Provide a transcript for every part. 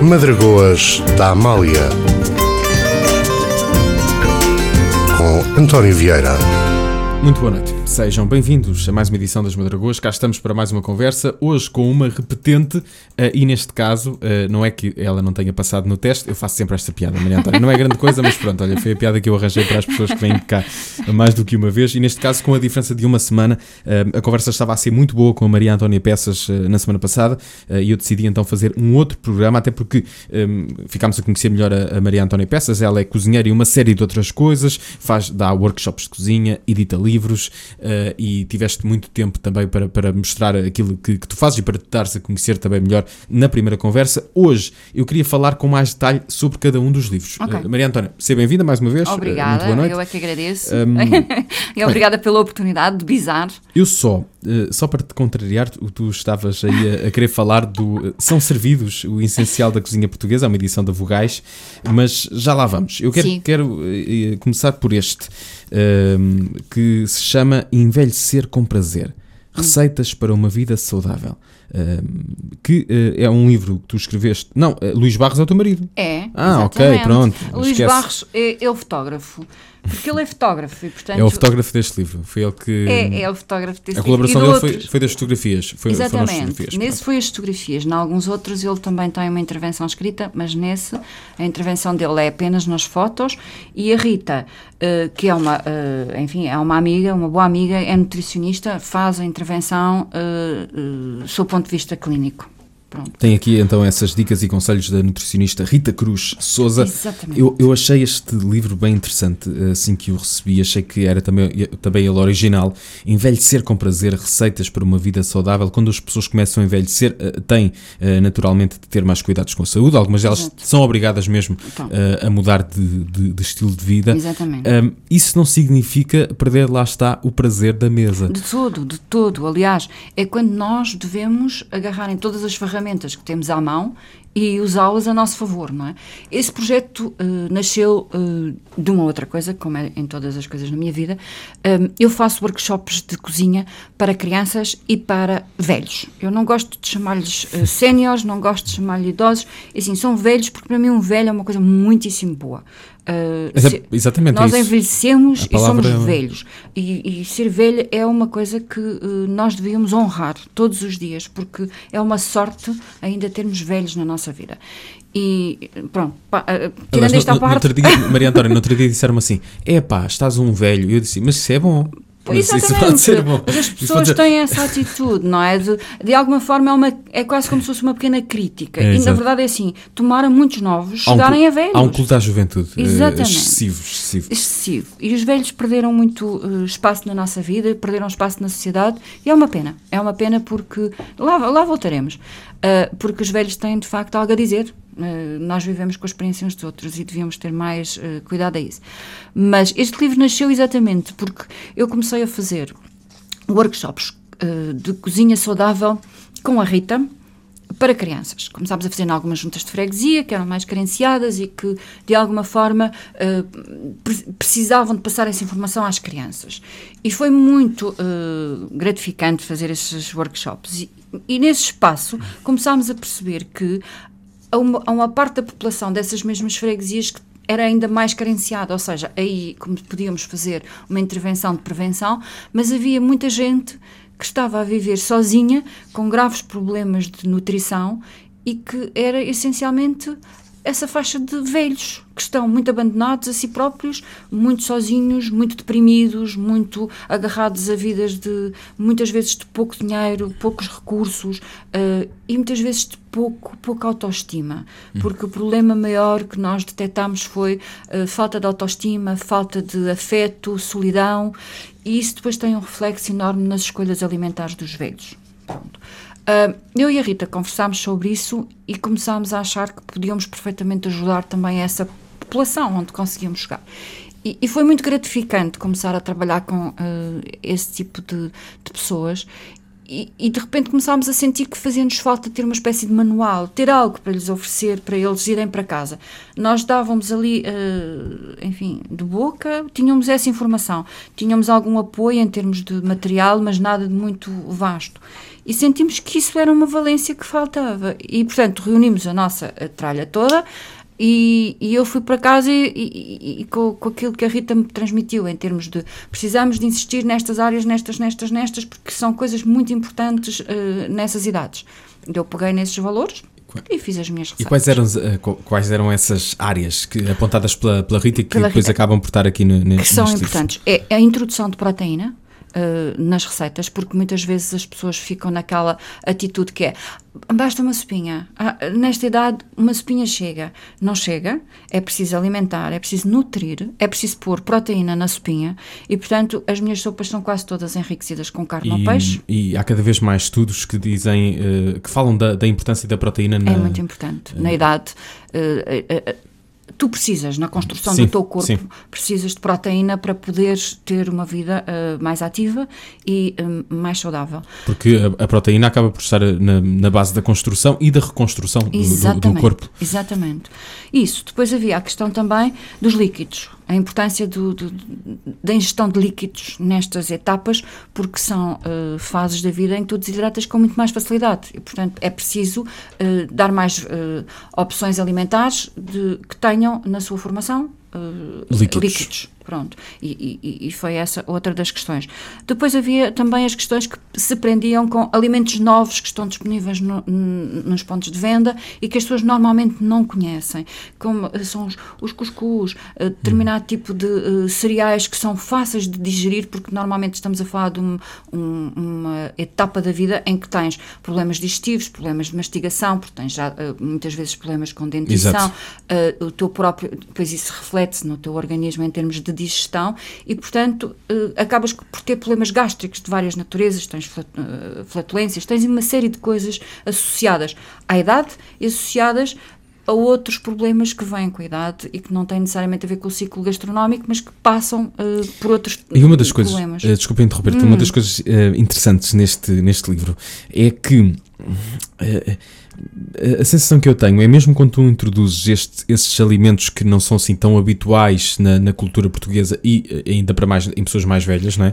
Madragoas da Amália, com António Vieira. Muito boa noite, sejam bem-vindos a mais uma edição das Madragoas. Cá estamos para mais uma conversa, hoje com uma repetente, e neste caso, não é que ela não tenha passado no teste, eu faço sempre esta piada, Maria Antónia, não é grande coisa, mas pronto, olha, foi a piada que eu arranjei para as pessoas que vêm cá mais do que uma vez, e neste caso, com a diferença de uma semana, a conversa estava a ser muito boa com a Maria Antónia Peças na semana passada, e eu decidi então fazer um outro programa, até porque ficámos a conhecer melhor a Maria Antónia Peças. Ela é cozinheira e uma série de outras coisas, dá workshops de cozinha, edita livros, e tiveste muito tempo também para mostrar aquilo que tu fazes e para te dares a conhecer também melhor na primeira conversa. Hoje eu queria falar com mais detalhe sobre cada um dos livros. Okay. Maria Antónia, seja bem-vinda mais uma vez. Obrigada, muito boa noite. eu é que agradeço. E obrigada pela oportunidade de bizar. Eu só para te contrariar, tu estavas aí a querer falar do São Servidos, o essencial da cozinha portuguesa, é uma edição da Vogais, mas já lá vamos. Eu quero começar por este, que se chama Envelhecer com Prazer. Receitas para uma vida saudável. Que é um livro que tu escreveste. Não, Luís Barros é o teu marido. É. Ah, exatamente. ok, pronto. Luís Barros é o fotógrafo. Porque ele é fotógrafo e, portanto... É o fotógrafo deste livro. Foi ele que... É o fotógrafo deste livro. A colaboração dele foi das fotografias. Exatamente. Nesse foi as fotografias. Em alguns outros ele também tem uma intervenção escrita, mas nesse a intervenção dele é apenas nas fotos. E a Rita, que é uma amiga, uma boa amiga, é nutricionista, faz a intervenção sob o ponto de vista clínico. Pronto. Tem aqui então essas dicas e conselhos da nutricionista Rita Cruz Sousa. Exatamente. Eu achei este livro bem interessante assim que o recebi, achei que era também ele original. Envelhecer com Prazer, receitas para uma vida saudável. Quando as pessoas começam a envelhecer, têm naturalmente de ter mais cuidados com a saúde, algumas delas são obrigadas mesmo a mudar de estilo de vida. Exatamente. Isso não significa perder, lá está, o prazer da mesa. De todo. Aliás, é quando nós devemos agarrar em todas as ferramentas que temos à mão e usá-las a nosso favor, não é? Esse projeto nasceu de uma outra coisa, como é em todas as coisas na minha vida. Eu faço workshops de cozinha para crianças e para velhos. Eu não gosto de chamar-lhes séniores, não gosto de chamar-lhes idosos. Assim, são velhos, porque para mim um velho é uma coisa muitíssimo boa. Exatamente. Nós envelhecemos e somos é... velhos. E ser velho é uma coisa que nós devíamos honrar todos os dias, porque é uma sorte ainda termos velhos na nossa vida. E pronto, tirando esta parte... Maria Antónia, no outro dia disseram-me assim, estás um velho. E eu disse, mas isso é bom. Exatamente, isso pode ser bom. Mas as pessoas têm essa atitude, não é? De alguma forma é quase como se fosse uma pequena crítica. E na verdade é assim, tomaram muitos novos chegarem a velhos. Há um culto à juventude. Exatamente. Excessivo. E os velhos perderam muito espaço na nossa vida, perderam espaço na sociedade, e é uma pena. É uma pena porque lá voltaremos. Porque os velhos têm de facto algo a dizer. Nós vivemos com a experiência uns dos outros e devíamos ter mais cuidado a isso. Mas este livro nasceu exatamente porque eu comecei a fazer workshops de cozinha saudável com a Rita para crianças. Começámos a fazer em algumas juntas de freguesia que eram mais carenciadas e que de alguma forma precisavam de passar essa informação às crianças. E foi muito gratificante fazer esses workshops. E nesse espaço começámos a perceber que há uma parte da população dessas mesmas freguesias que era ainda mais carenciada, ou seja, aí como podíamos fazer uma intervenção de prevenção, mas havia muita gente que estava a viver sozinha, com graves problemas de nutrição e que era essencialmente essa faixa de velhos que estão muito abandonados a si próprios, muito sozinhos, muito deprimidos, muito agarrados a vidas de, muitas vezes, de pouco dinheiro, poucos recursos e muitas vezes de pouca autoestima, porque o problema maior que nós detectámos foi falta de autoestima, falta de afeto, solidão, e isso depois tem um reflexo enorme nas escolhas alimentares dos velhos. Pronto. Eu e a Rita conversámos sobre isso e começámos a achar que podíamos perfeitamente ajudar também essa população onde conseguíamos chegar. E foi muito gratificante começar a trabalhar com esse tipo de pessoas E de repente começámos a sentir que fazia-nos falta ter uma espécie de manual, ter algo para lhes oferecer, para eles irem para casa. Nós dávamos ali, enfim, de boca, tínhamos essa informação, tínhamos algum apoio em termos de material, mas nada de muito vasto. E sentimos que isso era uma valência que faltava. E, portanto, reunimos a nossa tralha toda. E eu fui para casa e com aquilo que a Rita me transmitiu em termos de precisamos de insistir nestas áreas, nestas, porque são coisas muito importantes nessas idades. Eu peguei nesses valores e fiz as minhas receitas. E quais eram essas áreas apontadas pela Rita que depois Rita, acabam por estar aqui que são importantes? É a introdução de proteína nas receitas, porque muitas vezes as pessoas ficam naquela atitude que é basta uma sopinha, nesta idade uma sopinha chega, não chega, é preciso alimentar, é preciso nutrir, é preciso pôr proteína na sopinha e portanto as minhas sopas são quase todas enriquecidas com carne ou peixe. E há cada vez mais estudos que dizem, que falam da importância da proteína É muito importante, na idade. Tu precisas, na construção do teu corpo, precisas de proteína para poderes ter uma vida mais ativa e mais saudável. Porque a proteína acaba por estar na base da construção e da reconstrução do corpo. Exatamente. Isso. Depois havia a questão também dos líquidos. A importância da ingestão de líquidos nestas etapas, porque são fases da vida em que tu desidratas com muito mais facilidade. E, portanto, é preciso dar mais opções alimentares que tenham na sua formação líquidos. Pronto. E foi essa outra das questões. Depois havia também as questões que se prendiam com alimentos novos que estão disponíveis nos pontos de venda e que as pessoas normalmente não conhecem, como são os cuscuz, determinado tipo de cereais que são fáceis de digerir, porque normalmente estamos a falar de uma etapa da vida em que tens problemas digestivos, problemas de mastigação, porque tens já muitas vezes problemas com dentição, o teu próprio, depois isso reflete-se no teu organismo em termos de digestão e, portanto, acabas por ter problemas gástricos de várias naturezas, tens flatulências, tens uma série de coisas associadas à idade e associadas a outros problemas que vêm com a idade e que não têm necessariamente a ver com o ciclo gastronómico, mas que passam por outros problemas. E uma das coisas, desculpa interromper-te, uma das coisas interessantes neste livro é que a sensação que eu tenho é mesmo quando tu introduzes esses alimentos que não são assim tão habituais na cultura portuguesa e ainda para mais em pessoas mais velhas, não é?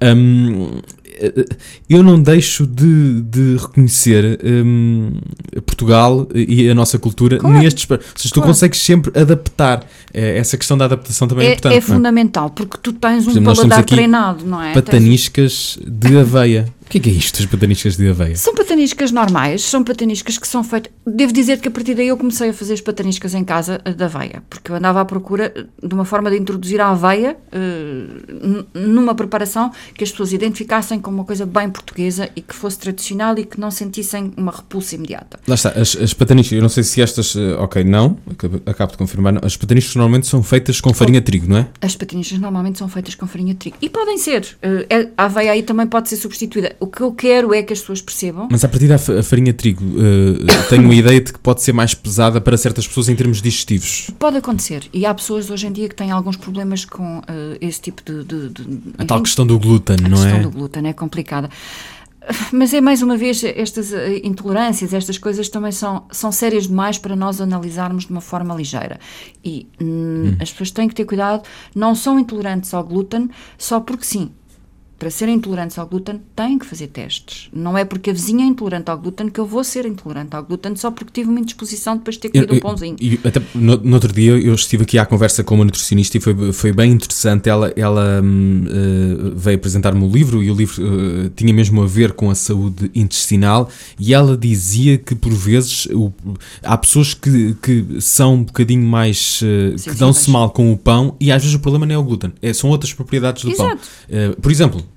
Eu não deixo de reconhecer Portugal e a nossa cultura nestes... Ou seja, tu consegues sempre adaptar. Essa questão da adaptação também é importante. É fundamental, porque tu tens um paladar treinado, não é? Pataniscas de aveia. O que é isto, as pataniscas de aveia? São pataniscas normais, são pataniscas que são feitas... Devo dizer que a partir daí eu comecei a fazer as pataniscas em casa de aveia, porque eu andava à procura de uma forma de introduzir a aveia numa preparação que as pessoas identificassem como uma coisa bem portuguesa e que fosse tradicional e que não sentissem uma repulsa imediata. Lá está, as pataniscas, eu não sei se estas... acabo de confirmar, não, as pataniscas normalmente são feitas com farinha de trigo, não é? As pataniscas normalmente são feitas com farinha de trigo. E podem ser. A aveia aí também pode ser substituída. O que eu quero é que as pessoas percebam. Mas a partir da farinha de trigo, tenho a ideia de que pode ser mais pesada para certas pessoas em termos digestivos. Pode acontecer. E há pessoas hoje em dia que têm alguns problemas com esse tipo a tal questão do glúten, não é? A questão do glúten é complicada. Mas é mais uma vez, estas intolerâncias, estas coisas também são sérias demais para nós analisarmos de uma forma ligeira. E as pessoas têm que ter cuidado, não são intolerantes ao glúten só porque sim. Para serem intolerantes ao glúten, têm que fazer testes. Não é porque a vizinha é intolerante ao glúten que eu vou ser intolerante ao glúten só porque tive uma indisposição depois de ter comido um pãozinho. Até no outro dia eu estive aqui à conversa com uma nutricionista e foi bem interessante. Ela veio apresentar-me o livro e o livro tinha mesmo a ver com a saúde intestinal e ela dizia que por vezes há pessoas que são um bocadinho mais... que dão-se mal com o pão e às vezes o problema não é o glúten, são outras propriedades do pão. Por exemplo,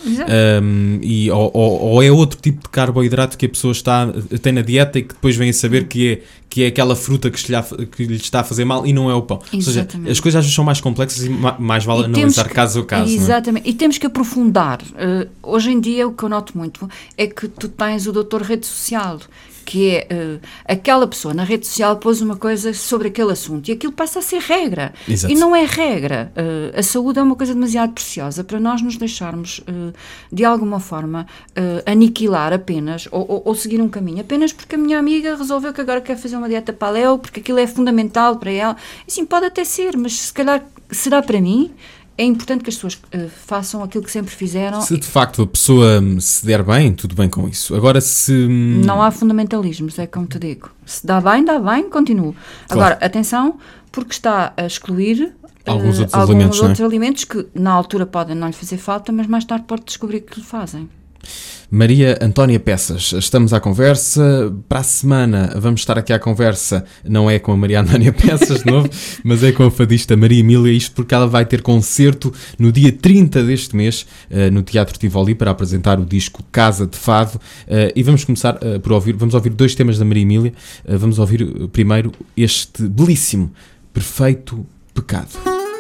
ou é outro tipo de carboidrato que a pessoa tem na dieta e que depois vem a saber que é aquela fruta que lhe está a fazer mal e não é o pão. Exatamente. Ou seja, as coisas às vezes são mais complexas e mais vale analisar caso a caso. Exatamente, não é? E temos que aprofundar. Hoje em dia o que eu noto muito é que tu tens o doutor rede social, que é aquela pessoa na rede social pôs uma coisa sobre aquele assunto e aquilo passa a ser regra. Exato. E não é regra. A saúde é uma coisa demasiado preciosa para nós nos deixarmos, de alguma forma, aniquilar apenas, ou seguir um caminho, apenas porque a minha amiga resolveu que agora quer fazer uma dieta paleo, porque aquilo é fundamental para ela. E sim, pode até ser, mas se calhar será para mim. É importante que as pessoas façam aquilo que sempre fizeram. Se de facto a pessoa se der bem, tudo bem com isso. Agora, se... Não há fundamentalismos, é como te digo. Se dá bem, continuo. Claro. Agora, atenção, porque está a excluir Alguns outros alguns alimentos, alimentos que na altura podem não lhe fazer falta, mas mais tarde pode descobrir que lhe fazem. Maria Antónia Peças, estamos à conversa. Para a semana vamos estar aqui à conversa, não é com a Maria Antónia Peças de novo, mas é com a fadista Maria Emília, isto porque ela vai ter concerto no dia 30 deste mês no Teatro Tivoli para apresentar o disco Casa de Fado, e vamos começar vamos ouvir 2 temas da Maria Emília. Vamos ouvir primeiro este belíssimo Perfeito Pecado.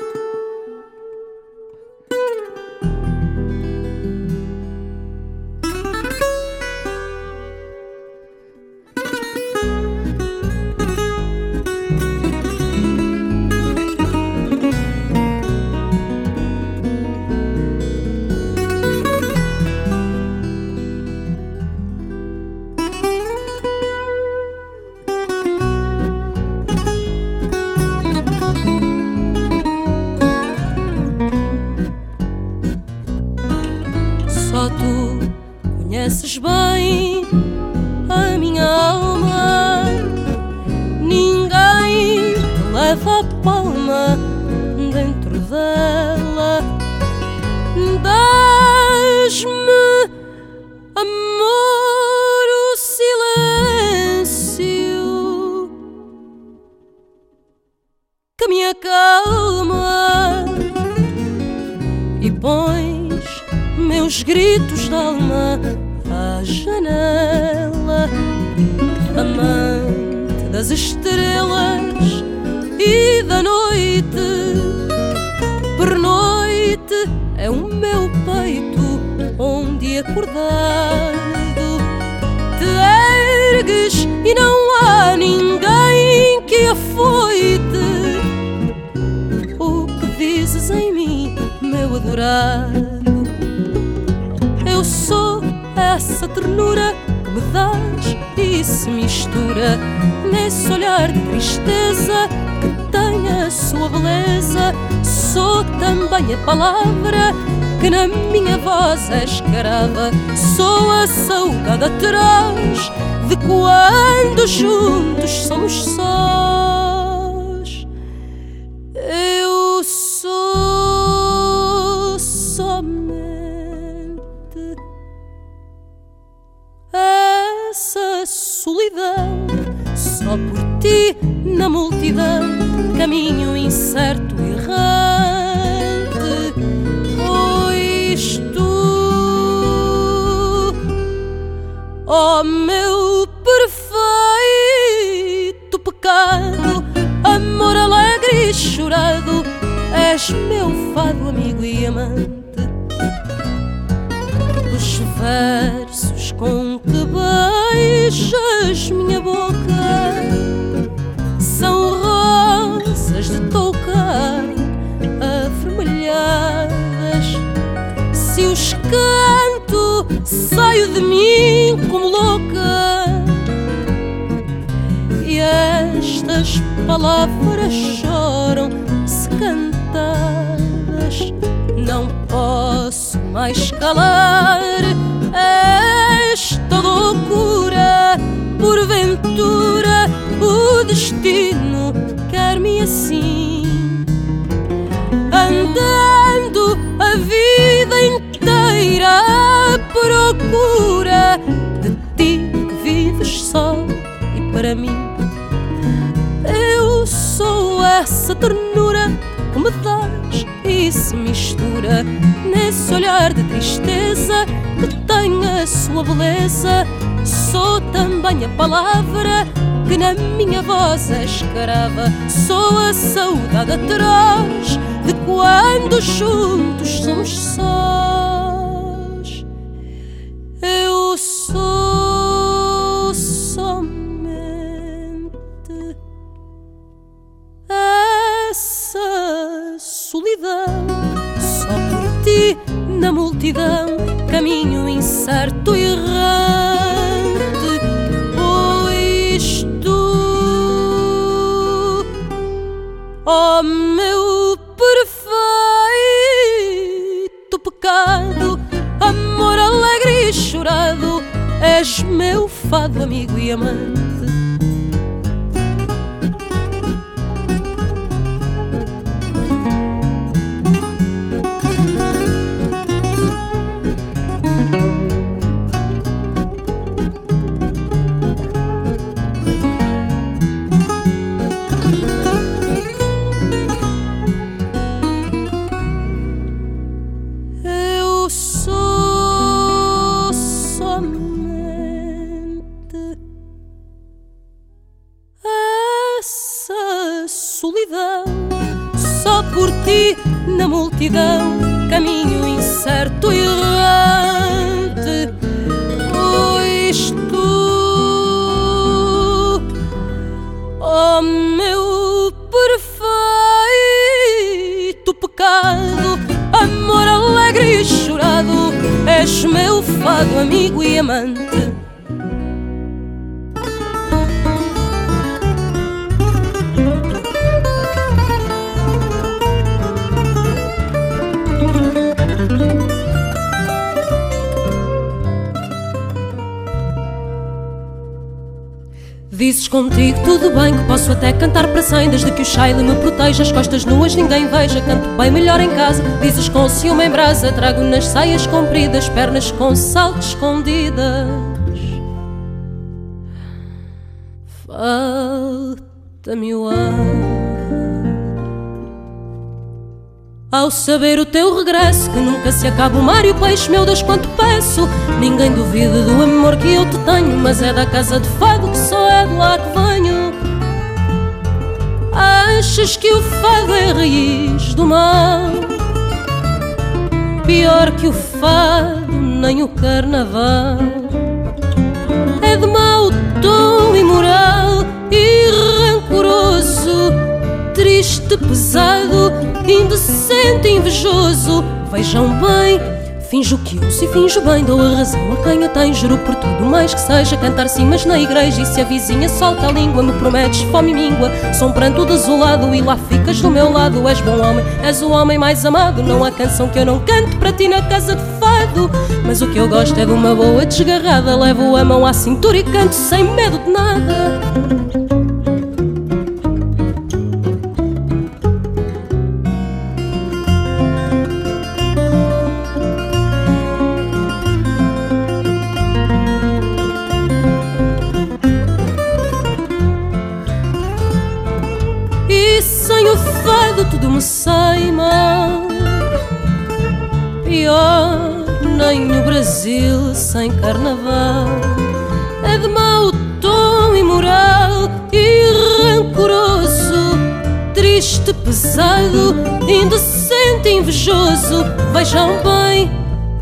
Conheces bem a minha alma, ninguém te leva a palma dentro dela. Dás-me, amor, o silêncio que me acalma e pões meus gritos de alma à janela. Amante das estrelas e da noite, pernoite é o meu peito onde acordado te ergues e não há ninguém que afoite o que dizes em mim, meu adorado. Eu sou essa ternura que me dás e se mistura nesse olhar de tristeza que tem a sua beleza. Sou também a palavra que na minha voz é escrava. Sou a saudade atrás de quando juntos somos sós. Eu sou somente essa solidão, só por ti na multidão, caminho incerto e errante. Pois tu, ó meu perfeito pecado, amor alegre e chorado, és meu fado, amigo e amante. Os versos com que beijas minha boca são rosas de Tolkien avermelhadas. Se os canto, saio de mim como louca, e estas palavras choram se cantadas. Não posso mais calar esta loucura. Porventura o destino quer-me assim, andando a vida inteira à procura de ti que vives só e para mim. Eu sou essa ternura que me dás e se mistura nesse olhar de tristeza que tem a sua beleza. Sou também a palavra que na minha voz é escrava. Sou a saudade atrás de quando juntos somos sós. Eu sou somente na multidão, caminho incerto e errante. Pois tu, ó meu perfeito pecado, amor alegre e chorado, és meu fado, amigo e amante. Eu sou somente essa solidão, só por ti na multidão, caminho incerto e errante. Pois tu, ó meu perfeito pecado, amor alegre e chorado, és meu fado, amigo e amante. Dizes contigo tudo bem, que posso até cantar para cem, desde que o Shaile me proteja, as costas nuas ninguém veja, canto bem melhor em casa. Dizes com ciúme em brasa, trago nas saias compridas, pernas com saltos escondidas. Falta-me o ar ao saber o teu regresso, que nunca se acaba o mar e o peixe, meu Deus, quanto peço. Ninguém duvida do amor que eu te tenho, mas é da casa de fado que só é de lá que venho. Achas que o fado é a raiz do mal? Pior que o fado, nem o carnaval. É de mau tom imoral e rancoroso, triste, pesado, indecente, invejoso. Vejam bem, finjo que ouço e finjo bem, dou a razão a quem a tem, juro por tudo mais que seja, cantar cimas na igreja. E se a vizinha solta a língua, me prometes fome e míngua, som pranto desolado, e lá ficas do meu lado. És bom homem, és o homem mais amado, não há canção que eu não cante para ti na casa de fado. Mas o que eu gosto é de uma boa desgarrada, levo a mão à cintura e canto sem medo de nada. Tudo me sai mal, pior nem o Brasil sem carnaval. É de mau tom imoral e rancoroso, triste, pesado, indecente, invejoso. Vejam bem,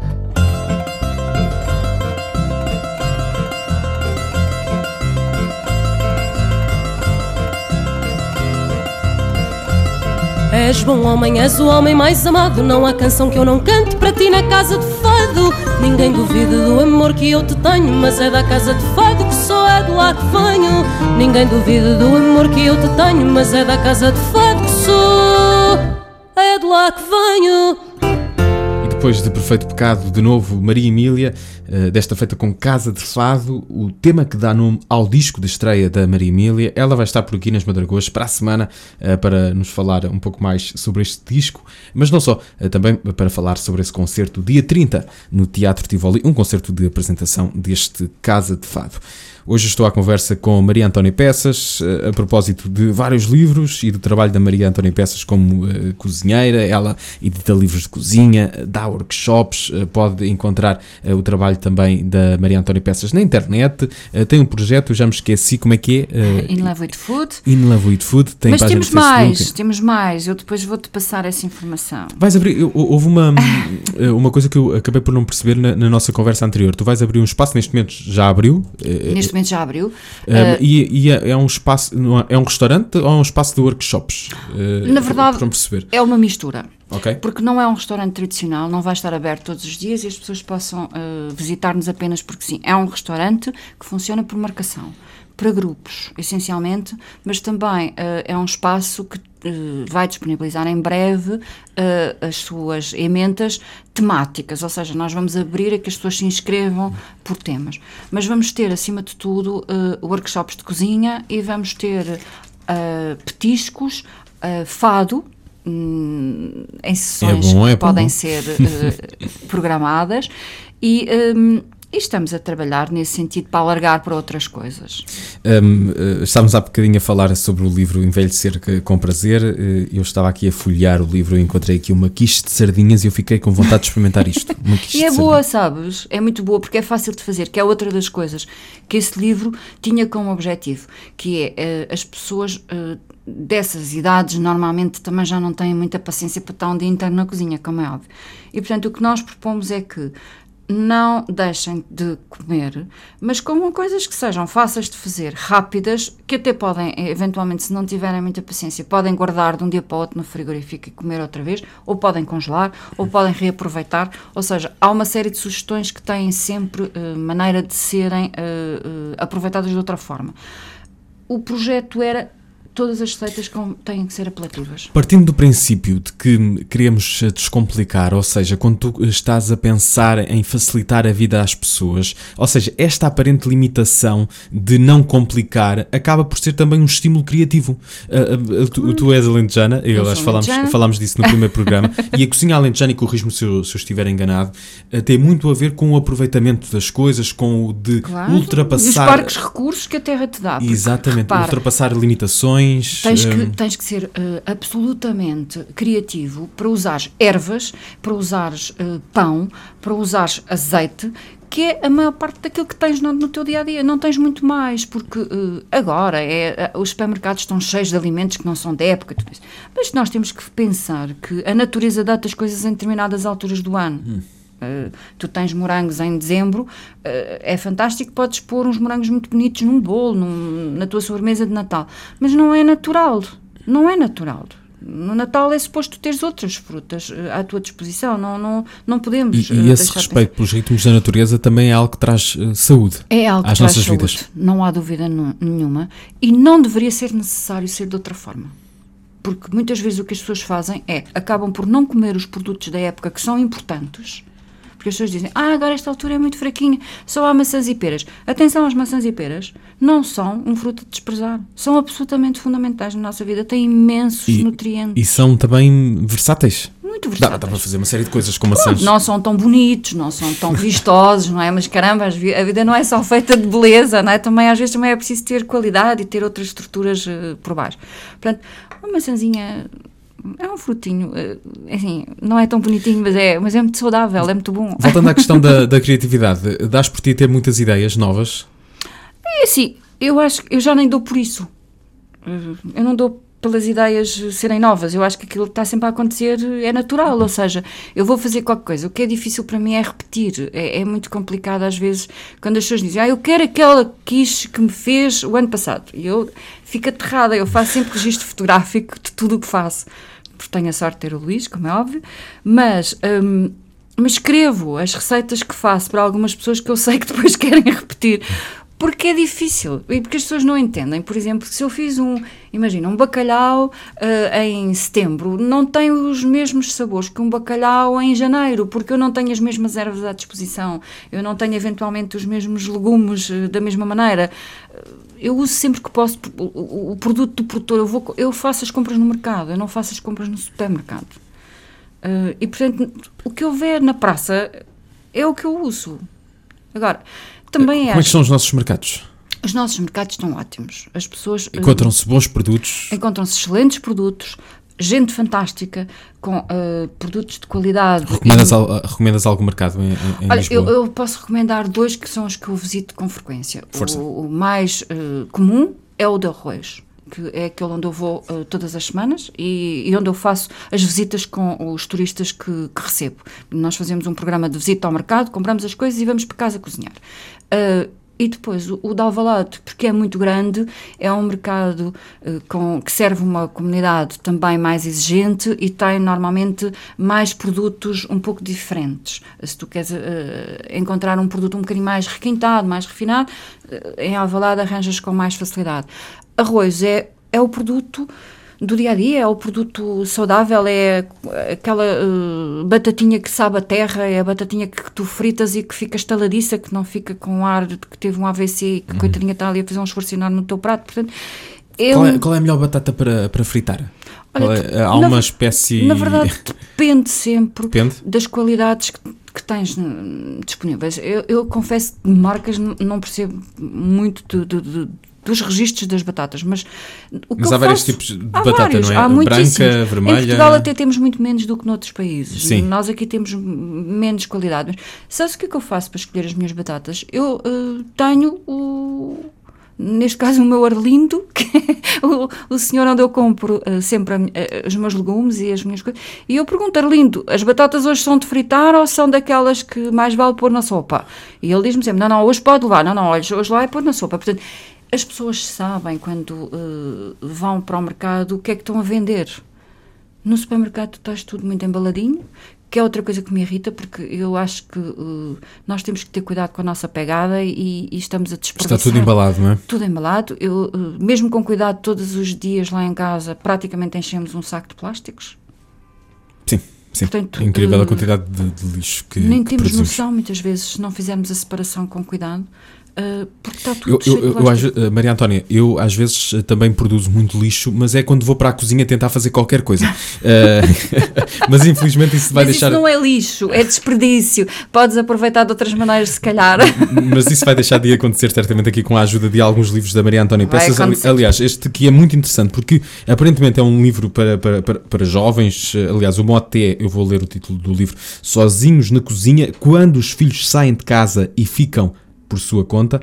és bom homem, és o homem mais amado, não há canção que eu não cante para ti na casa de fado. Ninguém duvida do amor que eu te tenho, mas é da casa de fado que só é de lá que venho. Ninguém duvida do amor que eu te tenho, mas é da casa de fado que só é de lá que venho. Depois de Perfeito Pecado, de novo Maria Emília, desta feita com Casa de Fado, o tema que dá nome ao disco de estreia da Maria Emília. Ela vai estar por aqui nas Madragoas para a semana para nos falar um pouco mais sobre este disco, mas não só, também para falar sobre esse concerto dia 30 no Teatro Tivoli, um concerto de apresentação deste Casa de Fado. Hoje estou à conversa com Maria Antónia Peças, a propósito de vários livros e do trabalho da Maria Antónia Peças como cozinheira. Ela edita livros de cozinha, dá workshops, pode encontrar o trabalho também da Maria Antónia Peças na internet. Tem um projeto, já me esqueci como é que é. In Love with Food. In Love with Food. Tem mas página temos mais. Eu depois vou-te passar essa informação. Vais abrir, houve uma coisa que eu acabei por não perceber na nossa conversa anterior. Tu vais abrir um espaço, neste momento já abriu. Neste momento já abriu. E é um espaço, é um restaurante ou é um espaço de workshops? Na verdade, para perceber. É uma mistura. Ok. Porque não é um restaurante tradicional, não vai estar aberto todos os dias e as pessoas possam visitar-nos apenas porque sim. É um restaurante que funciona por marcação, para grupos, essencialmente, mas também é um espaço que vai disponibilizar em breve as suas emendas temáticas, ou seja, nós vamos abrir a que as pessoas se inscrevam por temas. Mas vamos ter, acima de tudo, workshops de cozinha e vamos ter petiscos, fado, em sessões que podem ser programadas e estamos a trabalhar nesse sentido para alargar para outras coisas. Estávamos há bocadinho a falar sobre o livro Envelhecer com Prazer. Eu estava aqui a folhear o livro e encontrei aqui uma quiche de sardinhas e eu fiquei com vontade de experimentar isto. E é boa, sabes? É muito boa porque é fácil de fazer, que é outra das coisas que esse livro tinha como objetivo, que é as pessoas dessas idades normalmente também já não têm muita paciência para estar um dia inteiro na cozinha, como é óbvio. E portanto o que nós propomos é que não deixem de comer, mas comam coisas que sejam fáceis de fazer, rápidas, que até podem, eventualmente, se não tiverem muita paciência, podem guardar de um dia para o outro no frigorífico e comer outra vez, ou podem congelar, ou podem reaproveitar, ou seja, há uma série de sugestões que têm sempre maneira de serem aproveitadas de outra forma. O projeto era todas as receitas têm que ser apelativas. Partindo do princípio de que queremos descomplicar, ou seja, quando tu estás a pensar em facilitar a vida às pessoas, ou seja, esta aparente limitação de não complicar acaba por ser também um estímulo criativo. Tu és alentejana, falámos disso no primeiro programa, e a cozinha alentejana, e corrijo-me se eu estiver enganado, tem muito a ver com o aproveitamento das coisas, com o de ultrapassar... E os parques recursos que a terra te dá. Exatamente, repara, ultrapassar limitações. Tens que ser absolutamente criativo para usares ervas, para usares pão, para usares azeite, que é a maior parte daquilo que tens no teu dia-a-dia. Não tens muito mais, porque agora os supermercados estão cheios de alimentos que não são da época. Tudo isso. Mas nós temos que pensar que a natureza dá-te as coisas em determinadas alturas do ano. Tu tens morangos em dezembro, é fantástico, podes pôr uns morangos muito bonitos num bolo, na tua sobremesa de Natal, mas não é natural. No Natal é suposto teres outras frutas à tua disposição, não podemos... E esse respeito pelos ritmos da natureza também é algo que traz saúde às nossas vidas. Não há dúvida nenhuma, e não deveria ser necessário ser de outra forma. Porque muitas vezes o que as pessoas fazem acabam por não comer os produtos da época que são importantes. Porque as pessoas dizem, agora esta altura é muito fraquinha, só há maçãs e peras. Atenção, as maçãs e peras não são um fruto de desprezar. São absolutamente fundamentais na nossa vida, têm imensos nutrientes. E são também versáteis. Muito versáteis. Dá para fazer uma série de coisas com maçãs. Não são tão bonitos, não são tão vistosos, não é? Mas caramba, a vida não é só feita de beleza, não é? Às vezes também é preciso ter qualidade e ter outras estruturas por baixo. Portanto, uma maçãzinha... É um frutinho, assim, não é tão bonitinho, mas é muito saudável, é muito bom. Voltando à questão da criatividade, dás por ti a ter muitas ideias novas? É assim, eu acho que eu já nem dou por isso. Eu não dou pelas ideias serem novas, eu acho que aquilo que está sempre a acontecer é natural, ou seja, eu vou fazer qualquer coisa, o que é difícil para mim é repetir, é muito complicado às vezes, quando as pessoas dizem, eu quero aquela quiche que me fez o ano passado, e eu fico aterrada, eu faço sempre registro fotográfico de tudo o que faço, porque tenho a sorte de ter o Luís, como é óbvio, mas escrevo as receitas que faço para algumas pessoas que eu sei que depois querem repetir, porque é difícil, e porque as pessoas não entendem. Por exemplo, se eu fiz um bacalhau em setembro, não tem os mesmos sabores que um bacalhau em janeiro, porque eu não tenho as mesmas ervas à disposição, eu não tenho eventualmente os mesmos legumes da mesma maneira. Eu uso sempre que posso o produto do produtor, eu faço as compras no mercado, eu não faço as compras no supermercado. E, portanto, o que eu ver na praça é o que eu uso. Agora, também como é que são os nossos mercados? Os nossos mercados estão ótimos. As pessoas... Encontram-se bons produtos? Encontram-se excelentes produtos, gente fantástica, com produtos de qualidade. Recomendas algum mercado em Olha, Lisboa? Eu posso recomendar 2 que são os que eu visito com frequência. O mais comum é o de Arroios, que é aquele onde eu vou todas as semanas e onde eu faço as visitas com os turistas que recebo. Nós fazemos um programa de visita ao mercado, compramos as coisas e vamos para casa cozinhar. E depois o de Alvalade, porque é muito grande, é um mercado que serve uma comunidade também mais exigente e tem normalmente mais produtos um pouco diferentes. Se tu queres encontrar um produto um bocadinho mais requintado, mais refinado, em Alvalade arranjas com mais facilidade. Arroz é o produto do dia-a-dia, é o produto saudável, é aquela batatinha que sabe a terra, é a batatinha que tu fritas e que fica estaladiça, que não fica com ar de que teve um AVC e que coitadinha está ali a fazer um esforço enorme no teu prato. Portanto, Qual é a melhor batata para fritar? Olha, há uma espécie... Na verdade, depende sempre Depende? das qualidades que tens disponíveis. Eu confesso que de marcas não percebo muito dos registros das batatas, mas o que mas há vários tipos de batata, vários, não é? Há Branca, vermelha... Em Portugal até temos muito menos do que noutros países. Sim. Nós aqui temos menos qualidade. Mas sabes o que é que eu faço para escolher as minhas batatas? Eu tenho neste caso o meu Arlindo, que é o senhor onde eu compro sempre os meus legumes e as minhas coisas, e eu pergunto: Arlindo, as batatas hoje são de fritar ou são daquelas que mais vale pôr na sopa? E ele diz-me sempre: não, hoje pode levar, hoje lá é pôr na sopa. Portanto, as pessoas sabem quando vão para o mercado o que é que estão a vender. No supermercado tu estás tudo muito embaladinho, que é outra coisa que me irrita, porque eu acho que nós temos que ter cuidado com a nossa pegada e estamos a desperdiçar. Está tudo embalado, não é? Tudo embalado. Eu, mesmo com cuidado, todos os dias lá em casa, praticamente enchemos um saco de plásticos. Sim. Portanto, é incrível a quantidade de lixo que nem que temos produzimos. noção, muitas vezes, se não fizermos a separação com cuidado, porque está tudo cheio de Eu plástico. Maria Antónia, eu às vezes também produzo muito lixo, mas é quando vou para a cozinha tentar fazer qualquer coisa. Mas infelizmente isso vai Mas deixar... isso não é lixo, é desperdício. Podes aproveitar de outras maneiras, se calhar. Mas isso vai deixar de acontecer certamente aqui com a ajuda de alguns livros da Maria Antónia Vai Peças. acontecer. Aliás, este aqui é muito interessante porque aparentemente é um livro para jovens. Aliás, o mote é, eu vou ler o título do livro: Sozinhos na Cozinha, quando os filhos saem de casa e ficam por sua conta.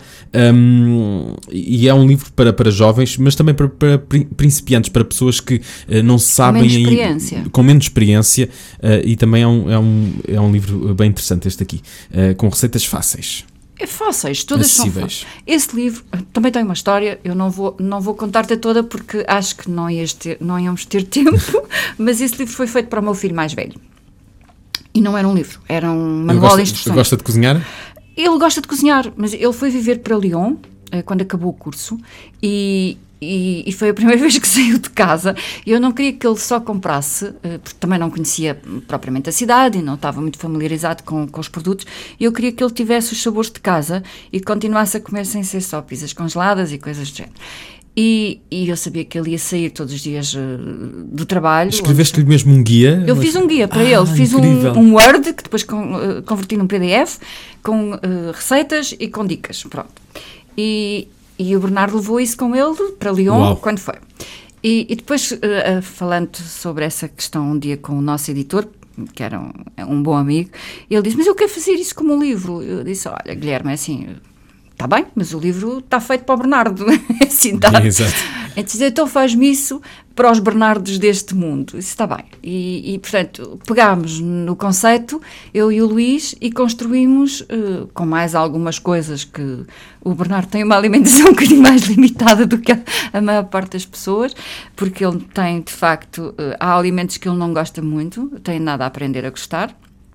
E é um livro para jovens, mas também para principiantes, para pessoas que não sabem com menos experiência, e também é um livro bem interessante este aqui, com receitas fáceis. É fáceis, todas acessíveis. são fáceis. Esse livro também tem uma história, eu não vou contar-te toda porque acho que não íamos ter tempo, mas esse livro foi feito para o meu filho mais velho. E não era um livro, era um manual de instruções. Gosta de cozinhar? Ele gosta de cozinhar, mas ele foi viver para Lyon quando acabou o curso e foi a primeira vez que saiu de casa. Eu não queria que ele só comprasse, porque também não conhecia propriamente a cidade e não estava muito familiarizado com os produtos. Eu queria que ele tivesse os sabores de casa e continuasse a comer sem ser só pizzas congeladas e coisas do género. E eu sabia que ele ia sair todos os dias do trabalho. Escreveste-lhe mesmo um guia? Eu fiz um guia para ele, fiz um Word, que depois converti num PDF, com receitas e com dicas, pronto. E o Bernardo levou isso com ele para Lyon. Uau. Quando foi. E depois, falando sobre essa questão um dia com o nosso editor, que era um bom amigo, ele disse: mas eu quero fazer isso como um livro. Eu disse: olha, Guilherme, é assim... Está bem, mas o livro está feito para o Bernardo. Assim, tá? Exato. Então faz-me isso para os Bernardos deste mundo. Isso está bem. E, portanto, pegámos no conceito, eu e o Luís, e construímos, com mais algumas coisas, que o Bernardo tem uma alimentação um bocadinho mais limitada do que a maior parte das pessoas, porque ele tem, de facto, há alimentos que ele não gosta muito, tem nada a aprender a gostar.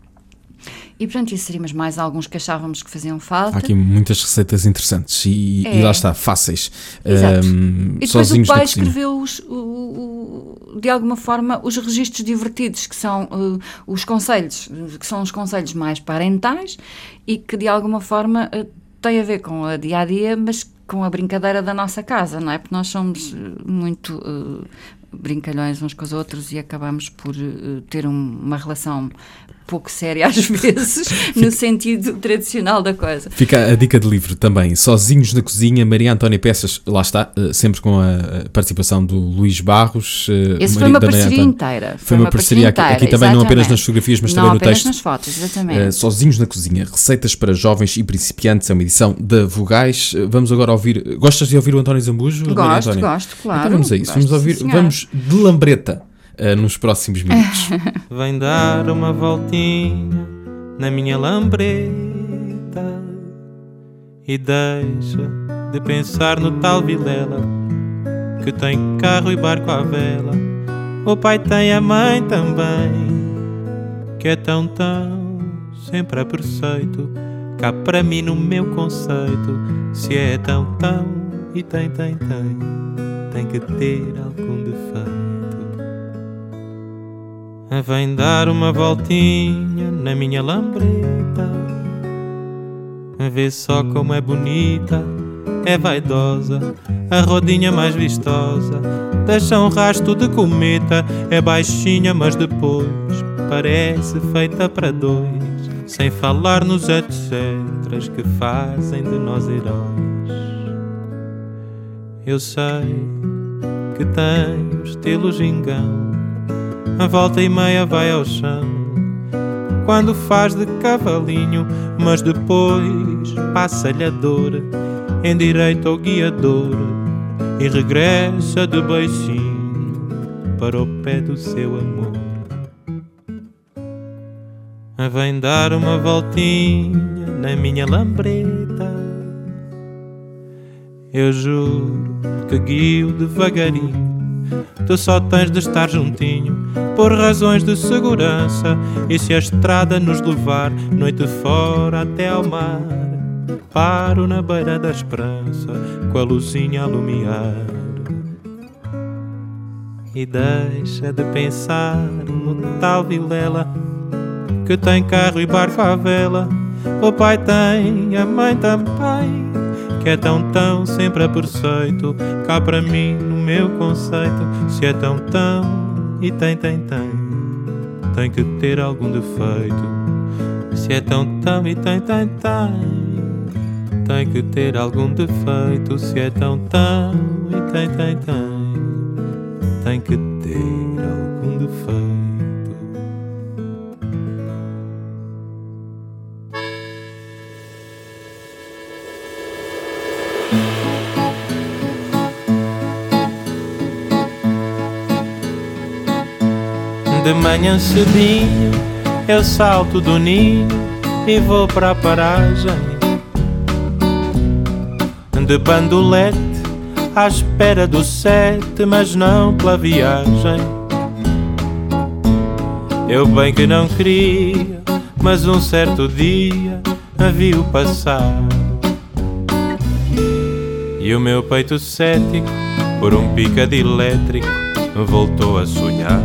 E, portanto, inserimos mais alguns que achávamos que faziam falta. Há aqui muitas receitas interessantes e lá está, fáceis. Exato. E depois o pai escreveu, de alguma forma, os registros divertidos, que são os conselhos, que são os conselhos mais parentais e que, de alguma forma, têm a ver com a dia-a-dia, mas com a brincadeira da nossa casa, não é? Porque nós somos muito... brincalhões uns com os outros e acabamos por ter uma relação pouco séria às vezes, no sentido tradicional da coisa. Fica a dica de livro também, Sozinhos na Cozinha, Maria Antónia Peças, lá está, sempre com a participação do Luís Barros. Esse foi uma parceria inteira. Foi uma parceria aqui também, não apenas nas fotografias, mas também no texto. Não apenas nas fotos, exatamente. Sozinhos na Cozinha, receitas para jovens e principiantes, é uma edição da Vogais. Vamos agora ouvir, gostas de ouvir o António Zambujo? Gosto, claro. Então vamos a isso, vamos de lambreta nos próximos minutos. Vem dar uma voltinha na minha lambreta e deixa de pensar no tal Vilela que tem carro e barco à vela. O pai tem, a mãe também, que é tão sempre a preceito. Cá para mim no meu conceito, se é tão e tem que ter algum defeito. Vem dar uma voltinha na minha lambreta, vê só como é bonita, é vaidosa, a rodinha mais vistosa, deixa um rasto de cometa. É baixinha mas depois parece feita para dois, sem falar nos etcéteras que fazem de nós heróis. Eu sei que tem o estilo gingão, a volta e meia vai ao chão quando faz de cavalinho, mas depois passa-lhe a dor, endireita o guiador e regressa de beicinho para o pé do seu amor. Vem dar uma voltinha na minha lambreta, eu juro que guio devagarinho, tu só tens de estar juntinho por razões de segurança. E se a estrada nos levar noite fora até ao mar, paro na beira da esperança com a luzinha a lumiar. E deixa de pensar no tal Vilela que tem carro e barco à vela. O pai tem, a mãe também, que é tão sempre a preceito. Cá para mim no meu conceito, se é tão e tem que ter algum defeito. Se é tão e tem que ter algum defeito. Se é tão e tem que ter algum defeito. De manhã cedinho eu salto do ninho e vou para a paragem, de bandolete à espera do 7, mas não pela viagem. Eu bem que não queria, mas um certo dia a vi-o passar, e o meu peito cético, por um picado elétrico, voltou a sonhar.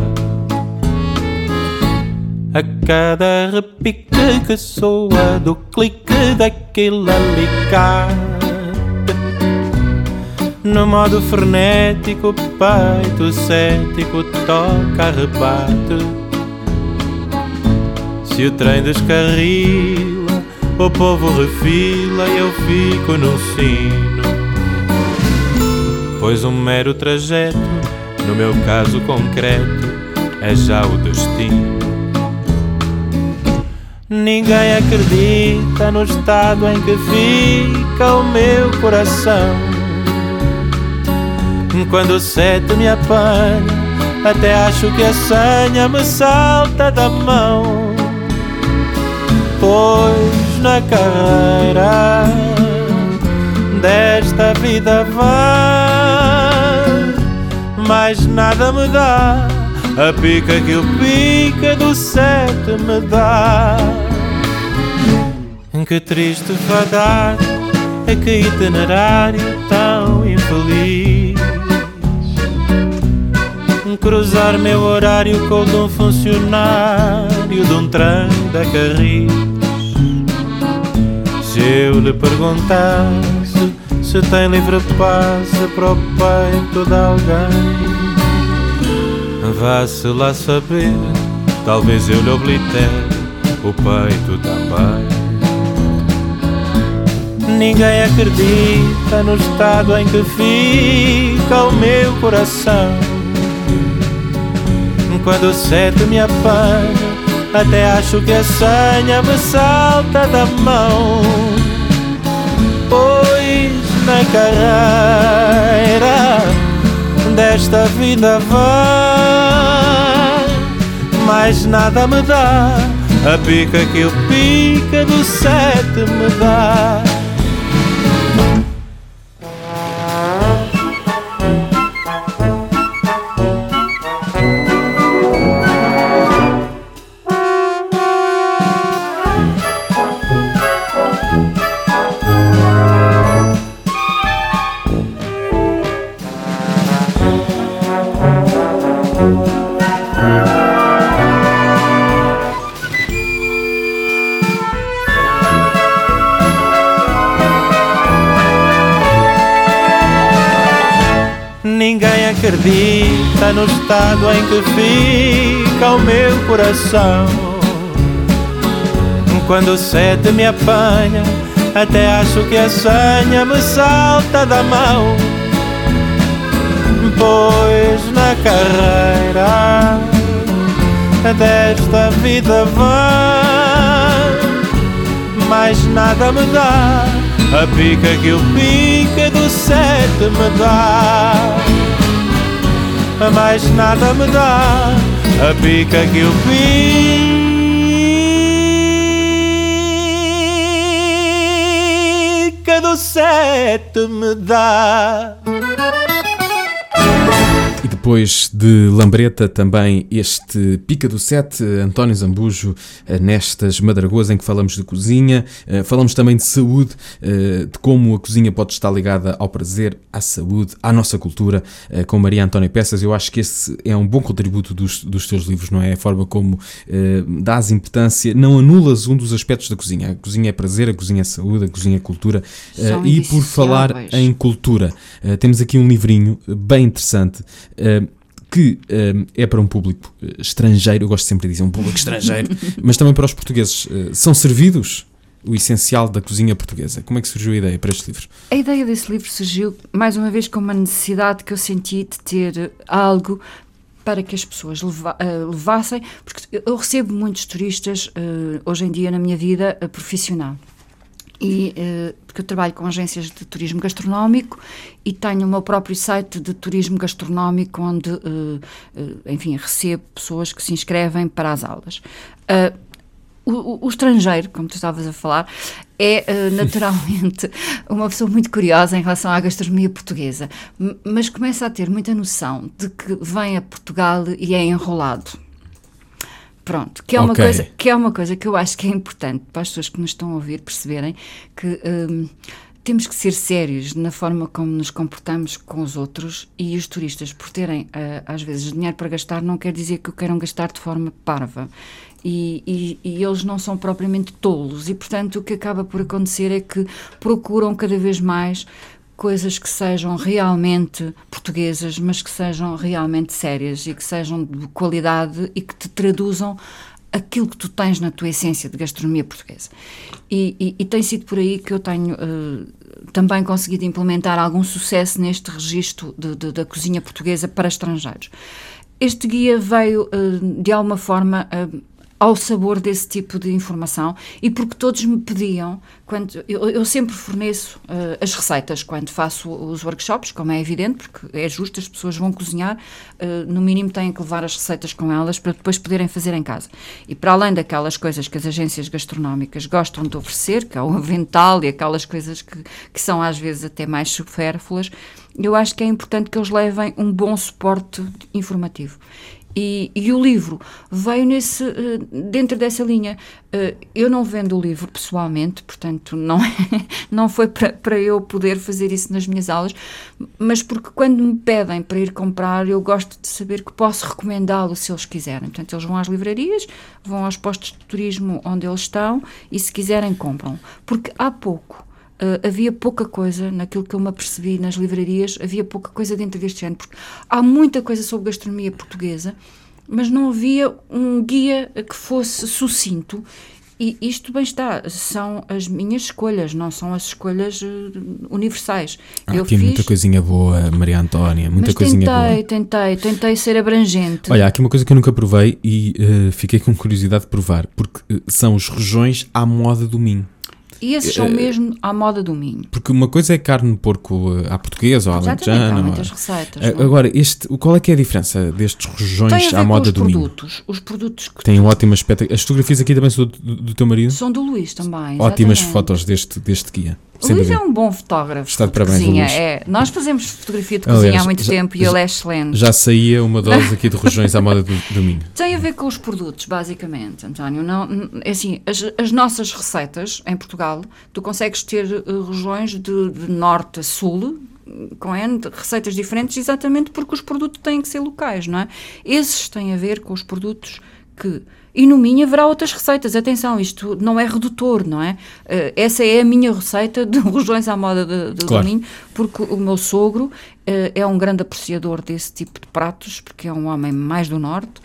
A cada repique que soa do clique daquele alicate, no modo frenético, o peito cético toca, rebate. Se o trem descarrila, o povo refila e eu fico no sino, pois um mero trajeto, no meu caso concreto, é já o destino. Ninguém acredita no estado em que fica o meu coração quando o 7 me apanha, até acho que a senha me salta da mão. Pois na carreira desta vida vai, mais nada me dá a pica que o pica do 7 me dá. Que triste fadar, que itinerário tão infeliz, cruzar meu horário com o de um funcionário de um trem da Carris. Se eu lhe perguntasse se tem livre passe para o peito de alguém, vá-se lá saber, talvez eu lhe oblitere o peito também. Ninguém acredita no estado em que fica o meu coração quando o 7 me apanha, até acho que a senha me salta da mão. Pois na carreira desta vida vai, mais nada me dá a pica que o pica do 7 me dá. acredita no estado em que fica o meu coração. Quando o sete me apanha, até acho que a senha me salta da mão. Pois na carreira desta vida vã, mais nada me dá a pica que o pica do sete me dá. Mais nada me dá a pica que o pica do sete me dá. E depois de Lambreta também este Pica do Sete, António Zambujo, nestas Madragoas em que falamos de cozinha, falamos também de saúde, de como a cozinha pode estar ligada ao prazer, à saúde, à nossa cultura, com Maria Antónia Peças. Eu acho que esse é um bom contributo dos teus livros, não é? A forma como dás importância, não anulas um dos aspectos da cozinha. A cozinha é prazer, a cozinha é saúde, a cozinha é cultura. E por falar em cultura, temos aqui um livrinho bem interessante, que é para um público estrangeiro. Eu gosto sempre de dizer um público estrangeiro, mas também para os portugueses. São servidos o essencial da cozinha portuguesa. Como é que surgiu a ideia para este livro? A ideia desse livro surgiu, mais uma vez, com uma necessidade que eu senti de ter algo para que as pessoas levassem, porque eu recebo muitos turistas hoje em dia na minha vida profissional. E, porque eu trabalho com agências de turismo gastronómico e tenho o meu próprio site de turismo gastronómico onde, enfim, recebo pessoas que se inscrevem para as aulas. O estrangeiro, como tu estavas a falar, é naturalmente uma pessoa muito curiosa em relação à gastronomia portuguesa, mas começa a ter muita noção de que vem a Portugal e é enrolado. Pronto, que é uma coisa que eu acho que é importante para as pessoas que nos estão a ouvir perceberem que temos que ser sérios na forma como nos comportamos com os outros, e os turistas, por terem às vezes dinheiro para gastar, não quer dizer que o queiram gastar de forma parva. E eles não são propriamente tolos, e portanto o que acaba por acontecer é que procuram cada vez mais coisas que sejam realmente portuguesas, mas que sejam realmente sérias e que sejam de qualidade e que te traduzam aquilo que tu tens na tua essência de gastronomia portuguesa. E tem sido por aí que eu tenho também conseguido implementar algum sucesso neste registro da cozinha portuguesa para estrangeiros. Este guia veio, de alguma forma, ao sabor desse tipo de informação, e porque todos me pediam, quando eu sempre forneço as receitas quando faço os workshops, como é evidente, porque é justo, as pessoas vão cozinhar, no mínimo têm que levar as receitas com elas para depois poderem fazer em casa. E para além daquelas coisas que as agências gastronómicas gostam de oferecer, que é o avental e aquelas coisas que são às vezes até mais supérfluas, eu acho que é importante que eles levem um bom suporte informativo. E o livro veio dentro dessa linha. Eu não vendo o livro pessoalmente, portanto não foi para eu poder fazer isso nas minhas aulas, mas porque quando me pedem para ir comprar, eu gosto de saber que posso recomendá-lo se eles quiserem. Portanto, eles vão às livrarias, vão aos postos de turismo onde eles estão e, se quiserem, compram. Porque há pouco havia pouca coisa, naquilo que eu me apercebi nas livrarias, havia pouca coisa dentro deste género, porque há muita coisa sobre gastronomia portuguesa, mas não havia um guia que fosse sucinto. E isto, bem está, são as minhas escolhas, não são as escolhas universais. Eu fiz muita coisinha boa, Maria Antónia, muita coisinha boa. Tentei ser abrangente. Olha, há aqui uma coisa que eu nunca provei e fiquei com curiosidade de provar, porque são os rojões à moda do Minho. E esses são mesmo à moda do Minho. Porque uma coisa é carne de porco à portuguesa ou à alentejana. Há muitas receitas. Agora, qual é que é a diferença destes rojões à moda do Minho? Os produtos que têm um ótimo aspecto. As fotografias aqui também são do teu marido? São do Luís também. Ótimas fotos deste guia. O Luís é um bom fotógrafo. Está de de parabéns, cozinha. Luís. Nós fazemos fotografia de cozinha há muito tempo e ele é excelente. Já saía uma dose aqui de rojões à moda do Minho. Tem a ver com os produtos, basicamente, António. É assim, as nossas receitas em Portugal, tu consegues ter rojões de norte a sul, com N receitas diferentes, exatamente porque os produtos têm que ser locais, não é? Esses têm a ver com os produtos que... E no Minho haverá outras receitas. Atenção, isto não é redutor, não é? Essa é a minha receita de rojões à moda do claro. Minho, porque o meu sogro é um grande apreciador desse tipo de pratos, porque é um homem mais do norte,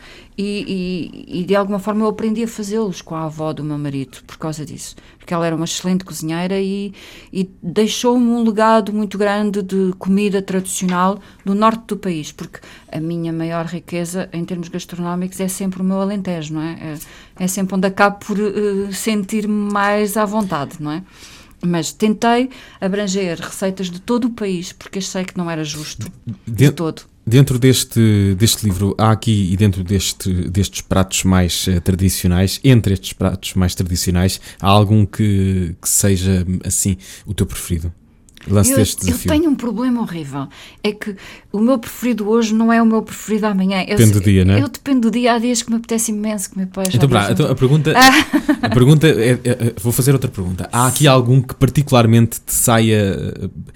e de alguma forma eu aprendi a fazê-los com a avó do meu marido, por causa disso. Porque ela era uma excelente cozinheira e deixou-me um legado muito grande de comida tradicional do norte do país, porque a minha maior riqueza em termos gastronómicos é sempre o meu Alentejo, não é? É sempre onde acabo por sentir-me mais à vontade, não é? Mas tentei abranger receitas de todo o país, porque achei que não era justo de todo. Dentro deste livro, há aqui, e dentro destes pratos mais tradicionais, entre estes pratos mais tradicionais, há algum que seja, assim, o teu preferido? Lance-te este desafio. Eu tenho um problema horrível. É que o meu preferido hoje não é o meu preferido amanhã. Depende do dia, não é? Eu dependo do dia. Há dias que me apetece imenso comer peixe. Então a pergunta é, vou fazer outra pergunta. Há aqui algum que particularmente te saia...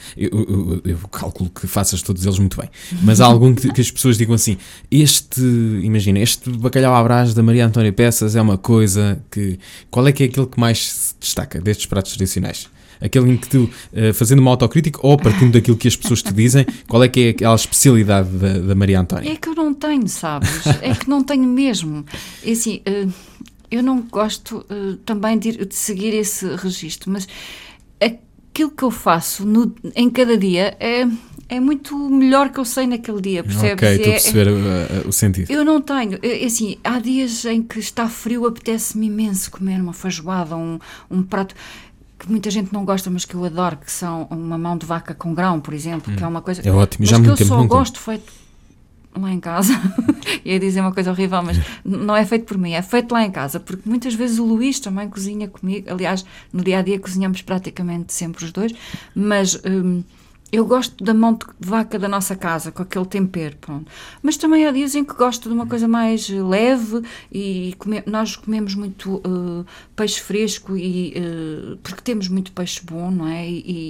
Eu calculo que faças todos eles muito bem. Mas há algum que as pessoas digam assim, imagina, este bacalhau à Brás da Maria Antónia Peças é uma coisa que... Qual é que é aquele que mais se destaca destes pratos tradicionais? Aquele em que tu, fazendo uma autocrítica ou partindo daquilo que as pessoas te dizem, qual é que é aquela especialidade da Maria Antónia? É que eu não tenho, sabes? É que não tenho mesmo. É assim, eu não gosto também de seguir esse registro, mas aquilo que eu faço em cada dia é muito melhor que eu sei naquele dia, percebes? Ok, estou a perceber o sentido. Eu não tenho, assim, há dias em que está frio, apetece-me imenso comer uma feijoada, um prato... que muita gente não gosta, mas que eu adoro, que são uma mão de vaca com grão, por exemplo, que é uma coisa... É ótimo, mas já há que muito eu tempo só não gosto feito lá em casa. Ia dizer uma coisa horrível, mas não é feito por mim, é feito lá em casa, porque muitas vezes o Luís também cozinha comigo. Aliás, no dia-a-dia cozinhamos praticamente sempre os dois, mas... eu gosto da mão de vaca da nossa casa, com aquele tempero, pronto. Mas também há dias em que gosto de uma coisa mais leve e nós comemos muito peixe fresco porque temos muito peixe bom, não é?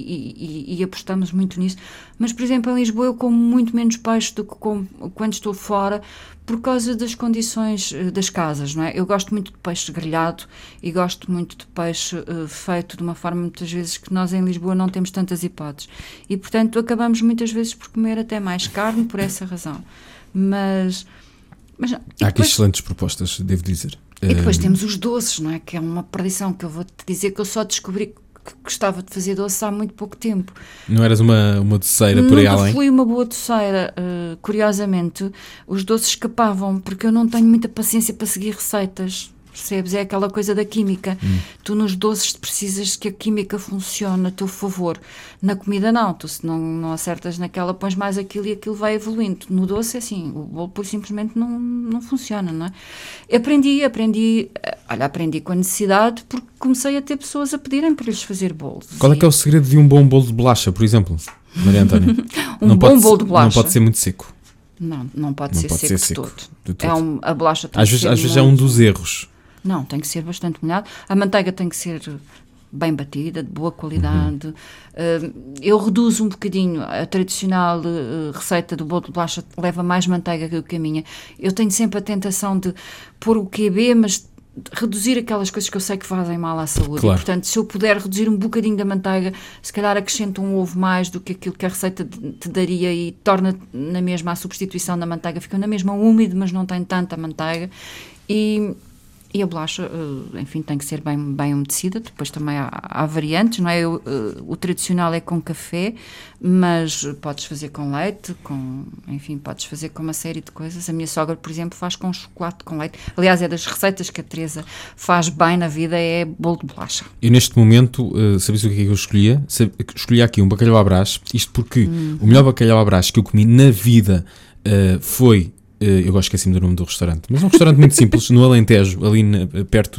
E apostamos muito nisso. Mas, por exemplo, em Lisboa eu como muito menos peixe do que quando estou fora, por causa das condições das casas, não é? Eu gosto muito de peixe grelhado e gosto muito de peixe feito de uma forma, muitas vezes, que nós em Lisboa não temos tantas hipóteses. E, portanto, acabamos muitas vezes por comer até mais carne por essa razão. Mas há aqui excelentes propostas, devo dizer. E depois temos os doces, não é? Que é uma perdição, que eu vou-te dizer que eu só descobri que gostava de fazer doce há muito pouco tempo. Não eras uma doceira por aí além? Nunca fui uma boa doceira. Curiosamente, os doces escapavam, porque eu não tenho muita paciência para seguir receitas. Percebes? É aquela coisa da química. Tu nos doces precisas que a química funcione a teu favor. Na comida não. Tu se não acertas naquela, pões mais aquilo e aquilo vai evoluindo. No doce é assim, o bolo por simplesmente não funciona, não é? Aprendi com a necessidade, porque comecei a ter pessoas a pedirem para lhes fazer bolos. Qual é que é o segredo de um bom bolo de bolacha, por exemplo, Maria Antónia? Bom bolo de bolacha? Não pode ser muito seco. Não pode ser seco de todo. A bolacha tem às vezes é um dos erros. Não, tem que ser bastante molhado. A manteiga tem que ser bem batida, de boa qualidade. Eu reduzo um bocadinho a tradicional receita do bolo de bolacha, leva mais manteiga do que a minha. Eu tenho sempre a tentação de pôr o QB, mas reduzir aquelas coisas que eu sei que fazem mal à saúde. Claro. E, portanto, se eu puder reduzir um bocadinho da manteiga, se calhar acrescento um ovo mais do que aquilo que a receita te daria e torna na mesma a substituição da manteiga. Fica na mesma úmido, mas não tem tanta manteiga. E a bolacha, enfim, tem que ser bem umedecida. Depois também há variantes, não é? O tradicional é com café, mas podes fazer com leite, enfim, podes fazer com uma série de coisas. A minha sogra, por exemplo, faz com chocolate com leite. Aliás, é das receitas que a Teresa faz bem na vida, é bolo de bolacha. E neste momento, sabias o que é que eu escolhia? Escolhi aqui um bacalhau à Brás, isto porque o melhor bacalhau à Brás que eu comi na vida foi... eu agora esqueci-me do nome do restaurante, mas é um restaurante muito simples, no Alentejo, ali perto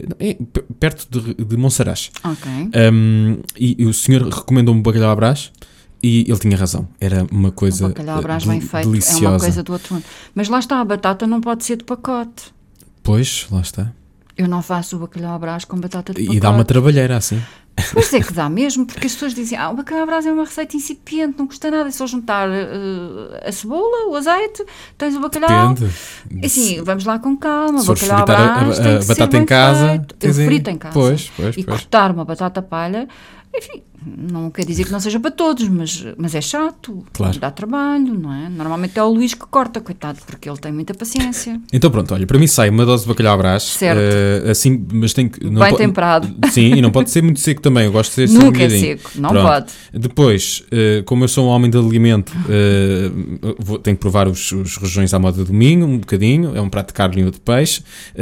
de Monsaraz. Ok. E o senhor recomendou-me o bacalhau à Brás e ele tinha razão. Era uma coisa deliciosa. O bacalhau à Brás bem feito deliciosa. É uma coisa do outro mundo. Mas lá está, a batata não pode ser de pacote. Pois, lá está. Eu não faço o bacalhau à Brás com batata de pacote. E dá uma trabalheira assim. Pois é que dá mesmo, porque as pessoas dizem o bacalhau à Brás é uma receita incipiente, não custa nada, é só juntar a cebola, o azeite, tens o bacalhau. Depende. Assim, vamos lá com calma, o Se bacalhau à Brás tem que batata ser em casa, feito. Eu frito em casa. Pois. E cortar uma batata palha, Enfim, não quer dizer que não seja para todos, mas é chato, Claro. dá trabalho, não é? Normalmente é o Luís que corta, coitado, porque ele tem muita paciência. Então pronto, olha, para mim sai uma dose de bacalhau à Brás. Certo. Assim, mas tem que... Bem temperado. Sim, e não pode ser muito seco também. Eu gosto de ser assim, Nunca é molhadinho. seco, não Pronto. pode. Depois, como eu sou um homem de alimento, tenho que provar os rojões à moda do domingo, um bocadinho. É um prato de carne e outro de peixe.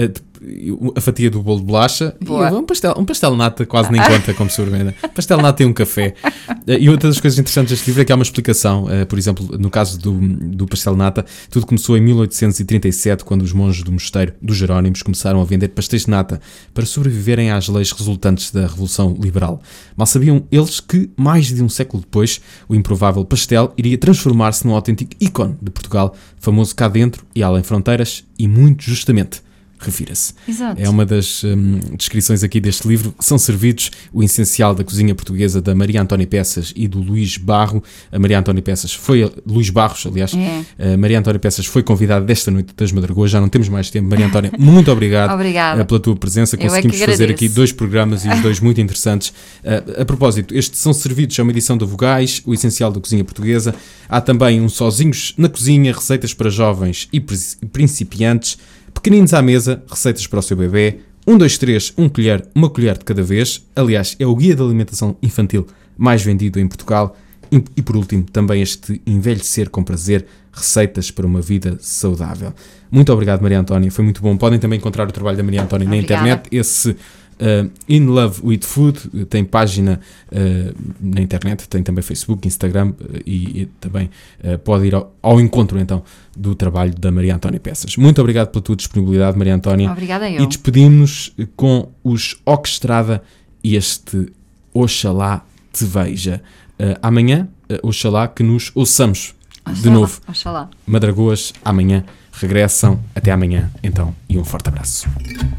A fatia do bolo de bolacha. Boa. E um pastel de nata quase nem conta como sobremesa. Pastel de nata e um café. E outra das coisas interessantes deste livro é que há uma explicação. Por exemplo, no caso do pastel de nata, tudo começou em 1837, quando os monges do mosteiro dos Jerónimos começaram a vender pastéis de nata para sobreviverem às leis resultantes da Revolução Liberal. Mal sabiam eles que, mais de um século depois, o improvável pastel iria transformar-se num autêntico ícone de Portugal, famoso cá dentro e além fronteiras, e muito justamente. Refira-se. Exato. É uma das descrições aqui deste livro. São servidos o essencial da cozinha portuguesa da Maria Antónia Peças e do Luís Barro. A Maria Antónia Peças foi... Luís Barros, aliás. A Maria Antónia Peças foi convidada desta noite das Madragoas. Já não temos mais tempo. Maria Antónia, muito obrigado Obrigada. pela tua presença. Conseguimos fazer aqui 2 programas e os 2 muito interessantes. A propósito, estes são servidos a uma edição da Vogais, o essencial da cozinha portuguesa. Há também um Sozinhos na Cozinha, receitas para jovens e principiantes. Pequeninos à mesa, receitas para o seu bebê, 1, 2, 3, uma colher de cada vez. Aliás, é o guia de alimentação infantil mais vendido em Portugal. E por último, também este Envelhecer com Prazer, receitas para uma vida saudável. Muito obrigado, Maria Antónia, foi muito bom. Podem também encontrar o trabalho da Maria Antónia na internet. Esse In Love with Food tem página na internet, tem também Facebook, Instagram e também pode ir ao encontro então do trabalho da Maria Antónia Peças. Muito obrigado pela tua disponibilidade, Maria Antónia. Obrigada eu. E despedimos-nos com os Orquestrada e este Oxalá te veja. Amanhã, oxalá que nos ouçamos de novo. Oxalá. Madragoas amanhã regressam. Até amanhã então e um forte abraço.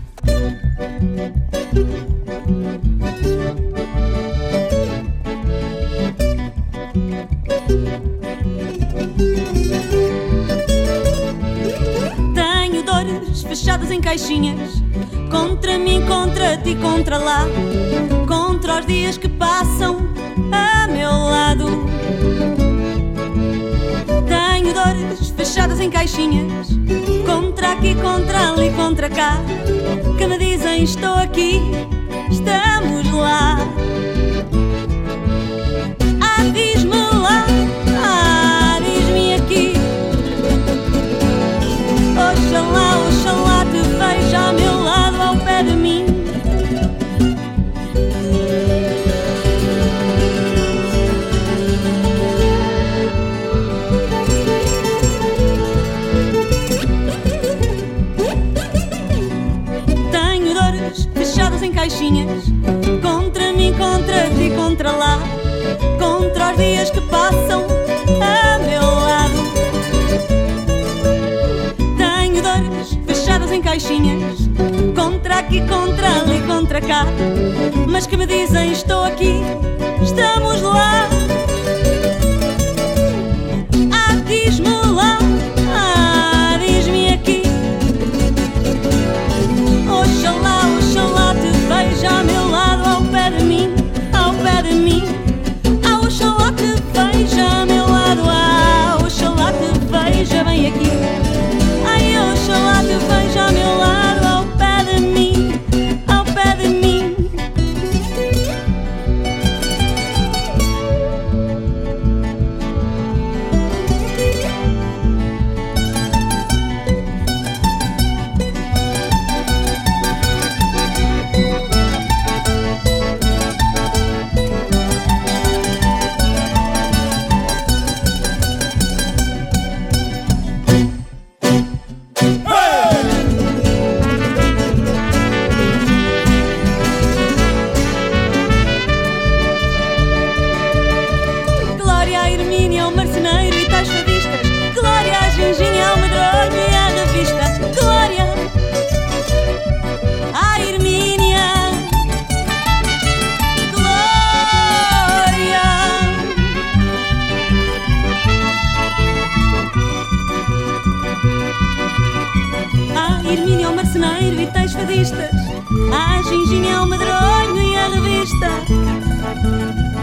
Tenho dores fechadas em caixinhas, contra mim, contra ti, contra lá, contra os dias que passam a meu lado. Tenho dores fechadas em caixinhas, contra aqui, contra ali, contra cá, que me dizem estou aqui, estamos lá. Diz-me lá, diz-me aqui. Oxalá, oxalá te veja ao meu lado, ao pé de mim. Tenho dores fechadas em caixinhas, contra mim, contra ti, contra lá, contra os dias que passam a meu lado. Tenho dores fechadas em caixinhas, contra aqui, contra ali, contra cá, mas que me dizem estou aqui, estamos lá. Diz-me lá, diz-me aqui. Oxalá, oxalá te veja ao meu lado, ao pé de mim, ao pé de mim. Oxalá te veja ao meu lado, oxalá te veja bem aqui. Ai, oxalá te veja ao meu lado, ao pé de mim, ao pé de mim. Glória a Hermínia, ao marceneiro e tais fadistas. Glória a Ginginha, ao medronho e à revista. Glória a Hermínia. Glória a Hermínia, ao marceneiro e tais fadistas. A Ginginha, ao medronho e à revista. está.